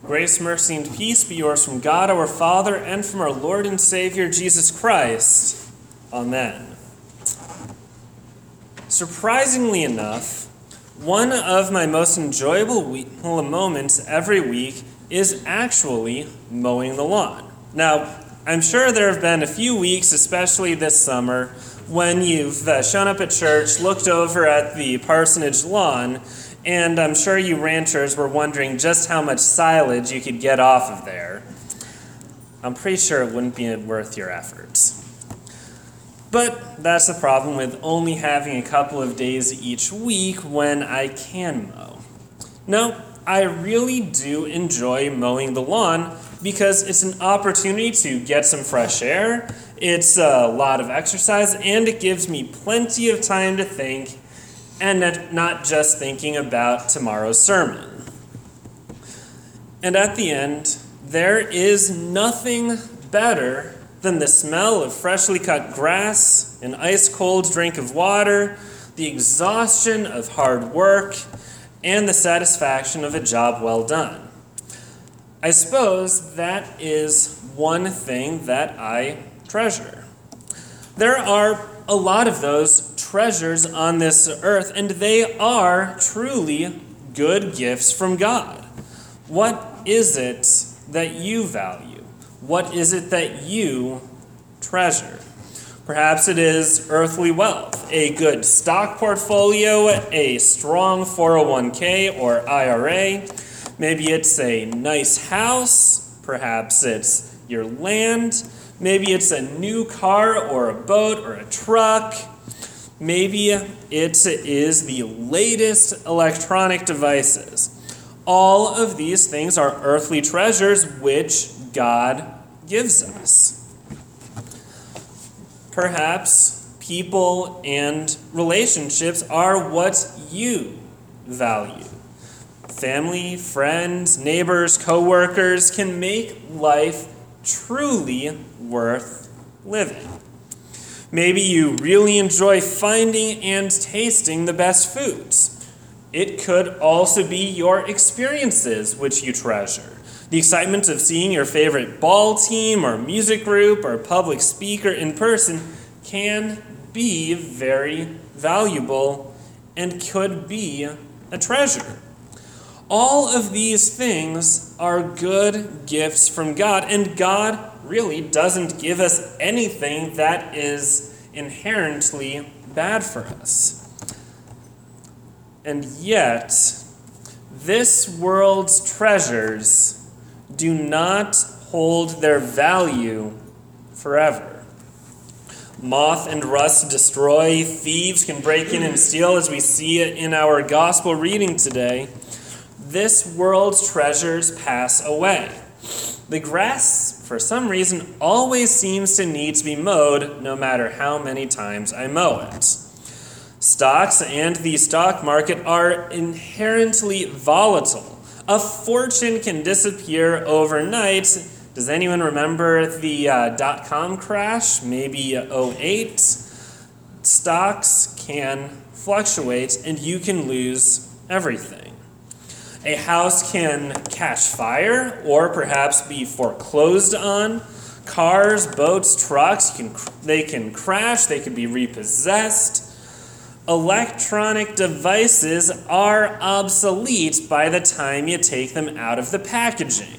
Grace, mercy, and peace be yours from God our Father and from our Lord and Savior Jesus Christ. Amen. Surprisingly enough, one of my most enjoyable moments every week is actually mowing the lawn. Now, I'm sure there have been a few weeks, especially this summer, when you've shown up at church, looked over at the parsonage lawn, and I'm sure you ranchers were wondering just how much silage you could get off of there. I'm pretty sure it wouldn't be worth your efforts. But that's the problem with only having a couple of days each week when I can mow. No, I really do enjoy mowing the lawn because it's an opportunity to get some fresh air, it's a lot of exercise, and it gives me plenty of time to think and not just thinking about tomorrow's sermon. And at the end, there is nothing better than the smell of freshly cut grass, an ice-cold drink of water, the exhaustion of hard work, and the satisfaction of a job well done. I suppose that is one thing that I treasure. There are a lot of those treasures on this earth, and they are truly good gifts from God. What is it that you value? What is it that you treasure? Perhaps it is earthly wealth, a good stock portfolio, a strong 401k or IRA. Maybe it's a nice house. Perhaps it's your land. Maybe it's a new car or a boat or a truck. Maybe it is the latest electronic devices. All of these things are earthly treasures which God gives us. Perhaps people and relationships are what you value. Family, friends, neighbors, co-workers can make life truly worth living. Maybe you really enjoy finding and tasting the best foods. It could also be your experiences which you treasure. The excitement of seeing your favorite ball team or music group or public speaker in person can be very valuable and could be a treasure. All of these things are good gifts from God, and God really doesn't give us anything that is inherently bad for us. And yet, this world's treasures do not hold their value forever. Moth and rust destroy, thieves can break in and steal, as we see it in our gospel reading today. This world's treasures pass away. The grass, for some reason, always seems to need to be mowed, no matter how many times I mow it. Stocks and the stock market are inherently volatile. A fortune can disappear overnight. Does anyone remember the dot-com crash? Maybe 2008? Stocks can fluctuate, and you can lose everything. A house can catch fire or perhaps be foreclosed on. Cars, boats, trucks, they can crash, they can be repossessed. Electronic devices are obsolete by the time you take them out of the packaging.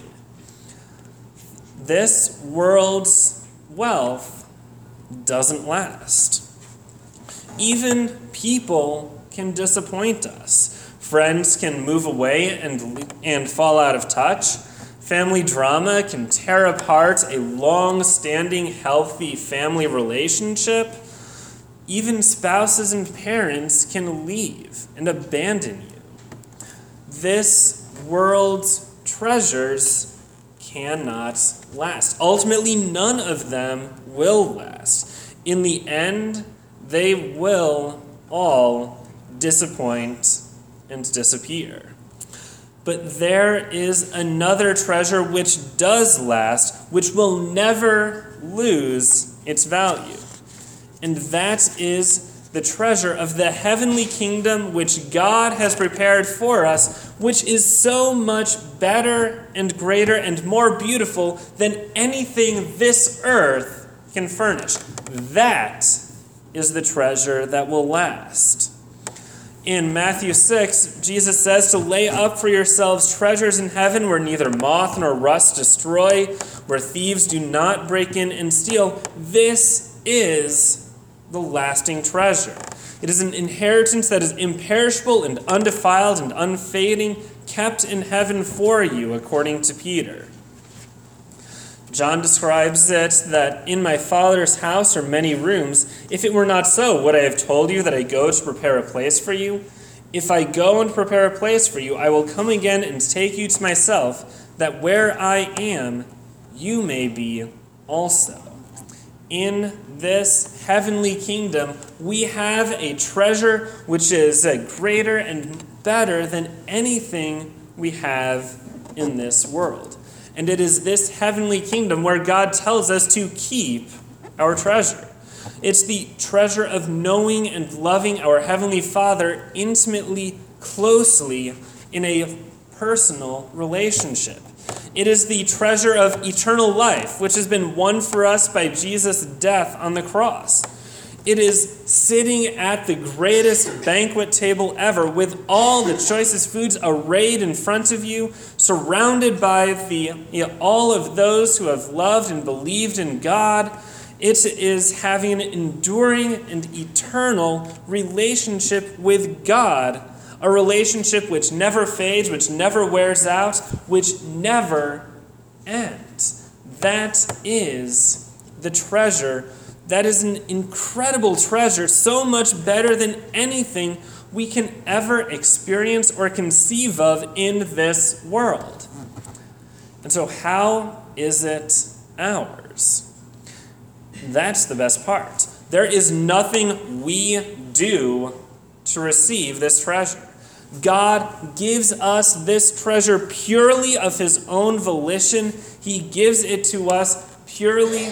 This world's wealth doesn't last. Even people can disappoint us. Friends can move away and fall out of touch. Family drama can tear apart a long-standing, healthy family relationship. Even spouses and parents can leave and abandon you. This world's treasures cannot last. Ultimately, none of them will last. In the end, they will all disappoint and disappear. But there is another treasure which does last, which will never lose its value. And that is the treasure of the heavenly kingdom which God has prepared for us which is so much better and greater and more beautiful than anything this earth can furnish. That is the treasure that will last. In Matthew 6, Jesus says to lay up for yourselves treasures in heaven where neither moth nor rust destroy, where thieves do not break in and steal. This is the lasting treasure. It is an inheritance that is imperishable and undefiled and unfading, kept in heaven for you, according to Peter. John describes it that in my Father's house are many rooms. If it were not so, would I have told you that I go to prepare a place for you? If I go and prepare a place for you, I will come again and take you to myself, that where I am, you may be also. In this heavenly kingdom, we have a treasure which is greater and better than anything we have in this world. And it is this heavenly kingdom where God tells us to keep our treasure. It's the treasure of knowing and loving our Heavenly Father intimately, closely, in a personal relationship. It is the treasure of eternal life, which has been won for us by Jesus' death on the cross. It is sitting at the greatest banquet table ever with all the choicest foods arrayed in front of you, surrounded by all of those who have loved and believed in God. It is having an enduring and eternal relationship with God, a relationship which never fades, which never wears out, which never ends. That is the treasure. That is an incredible treasure, so much better than anything we can ever experience or conceive of in this world. And so how is it ours? That's the best part. There is nothing we do to receive this treasure. God gives us this treasure purely of his own volition. He gives it to us purely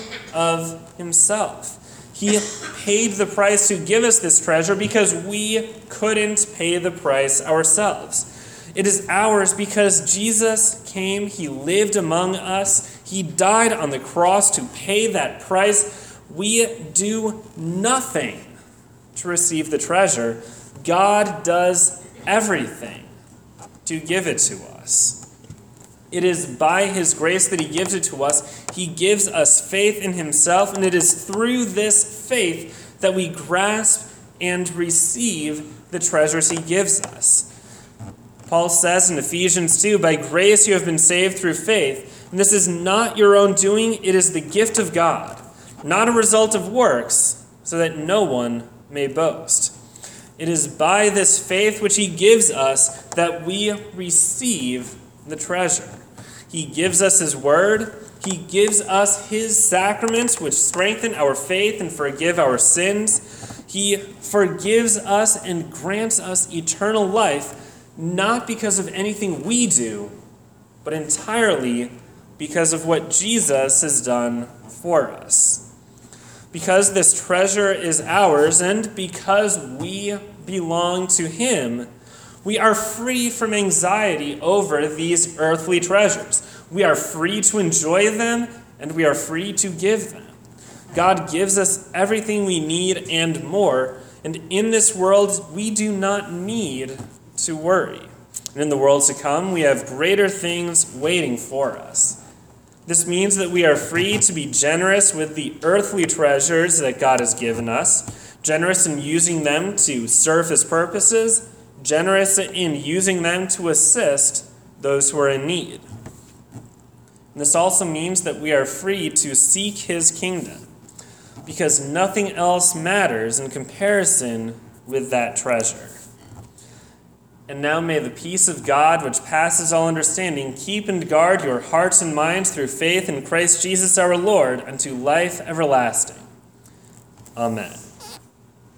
of himself. He paid the price to give us this treasure because we couldn't pay the price ourselves. It is ours because Jesus came, he lived among us, he died on the cross to pay that price. We do nothing to receive the treasure. God does everything to give it to us. It is by his grace that he gives it to us. He gives us faith in himself, and it is through this faith that we grasp and receive the treasures he gives us. Paul says in Ephesians 2, by grace you have been saved through faith, and this is not your own doing, it is the gift of God, not a result of works, so that no one may boast. It is by this faith which he gives us that we receive the treasure. He gives us his word. He gives us his sacraments which strengthen our faith and forgive our sins. He forgives us and grants us eternal life, not because of anything we do, but entirely because of what Jesus has done for us. Because this treasure is ours and because we belong to him, we are free from anxiety over these earthly treasures. We are free to enjoy them, and we are free to give them. God gives us everything we need and more, and in this world, we do not need to worry. And in the world to come, we have greater things waiting for us. This means that we are free to be generous with the earthly treasures that God has given us, generous in using them to serve his purposes, generous in using them to assist those who are in need. And this also means that we are free to seek his kingdom, because nothing else matters in comparison with that treasure. And now may the peace of God, which passes all understanding, keep and guard your hearts and minds through faith in Christ Jesus our Lord unto life everlasting. Amen.